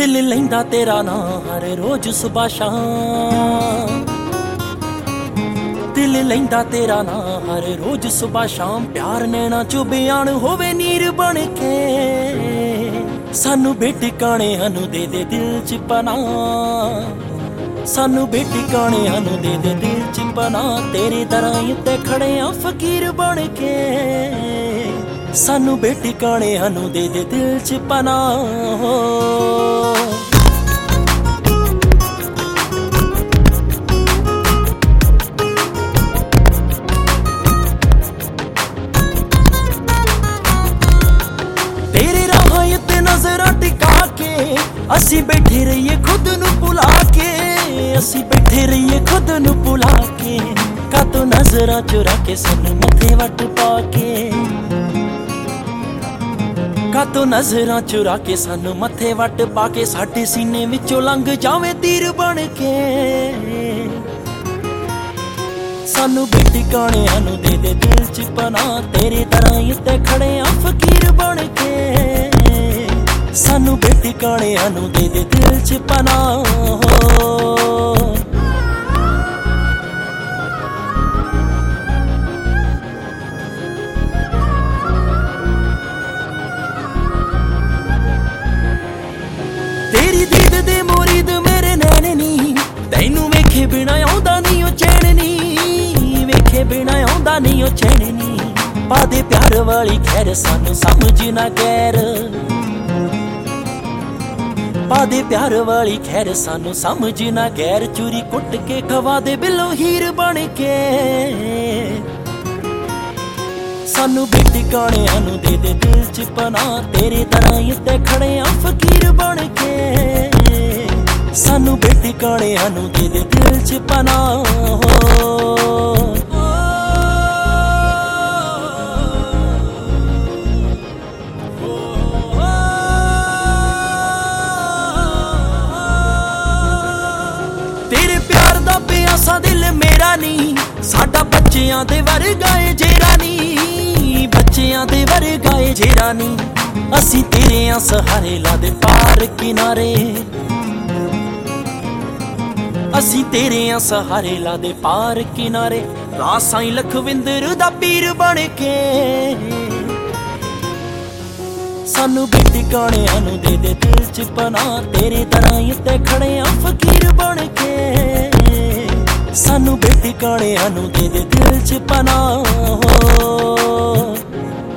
दिल लैंदा तेरा ना हर रोज सुबह शाम, दिल लैंदा तेरा ना हर रोज सुबह शाम। प्यार नैना चो बयान होवे नीर बन के, सानू बेटिकाने हनू दे दे दिल च पनाह, सानू बेटिकाने हनू दे दे दिल च पनाह। तेरे दरां उत्ते खड़े आ फकीर बन के, सानू बेटिकाने हनू दे दे दिल च पनाह। असी बैठे रहिए खुद नू भुला के, असी बैठे रहिए खुद नू भुला के। कातों नजरां चुरा के सानू मथे वट पाके, कातों नजरां चुरा के सानू मथे वट पाके। साडे सीने विचों लंघ जावे तीर बन के, सानू बेटिकाने हनू दे दे दिल च पनाह। तेरे दरां उत्ते खड़े आ फकीर बन के, सानू बेटिकाने हनू दे दे दिल च पनाह। तेरी दीद दे मुरीद मेरे नैन नी, तैनू वेखे बिना आउंदा नी ओ चैन नी, वेखे बिना आउंदा नी ओ चैन नी। पा दे प्यार वाली खैर सानू समझ ना गैर, पा दे प्यार वाली खैर सानू समझ ना गैर। चूरी कुट के खवा दे बिलो हीर बन के, सानू बेटिकाने हनू दे दे दिल च पनाह। तेरे दरां उत्ते खड़े आ फकीर बन के, सानू बेटिकाने हनू दे दे दिल च पनाह। प्यासा दिल मेरा नी, साडा बच्चियां दे वर्गा ए जेरा नी, बच्चियां दे वर्गा ए जेरा नी। असी तेरे आ सहारे ला दे पार किनारे, असी तेरे आ सहारे ला दे पार किनारे। राह साईं लखविंदर दा पीर बन के, सानू बेटिकाने हनू दे दे दिल च पनाह। तेरे दरां उत्ते खड़े आ फकीर बन के, सानू बेटिकाने हनू दे दे दिल च पनाह।